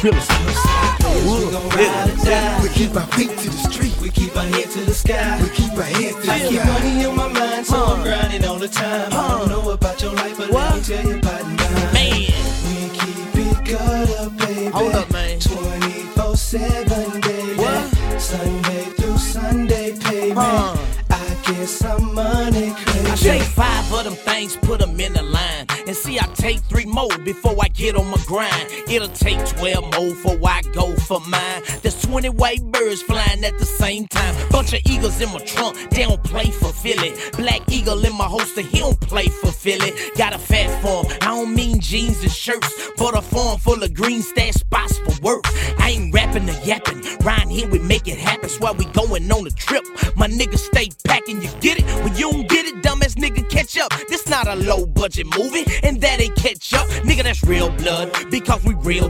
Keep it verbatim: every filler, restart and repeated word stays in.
Trillers. We gon' ride or die. We keep our feet to the street. We keep our head to the sky. We keep our head to the I sky. keep money on my mind, so Uh. I'm grinding all the time. I don't know about your life, but What? let me tell you about mine. Man. We keep it cut up, baby. Hold up, man. twenty-four seven, baby. What? Sunday through Sunday, pay me. Uh. I get some money crazy. I take five of them things, put them in the line. And see, I take three more before I get on my grind. It'll take twelve more before I go for mine. There's twenty white birds flying at the same time. Bunch of eagles in my trunk, they don't play for Philly. Black eagle in my holster, he don't play for Philly. Got a fat form, I don't mean jeans and shirts, but a form full of green stash spots for work. I ain't rapping or yapping, round here we make it happen. That's why we going on a trip. My niggas stay packing, you get it? When you don't get it, dumbass nigga, catch up. This not a low budget movie, and that ain't catch up. Nigga, that's real blood, because we real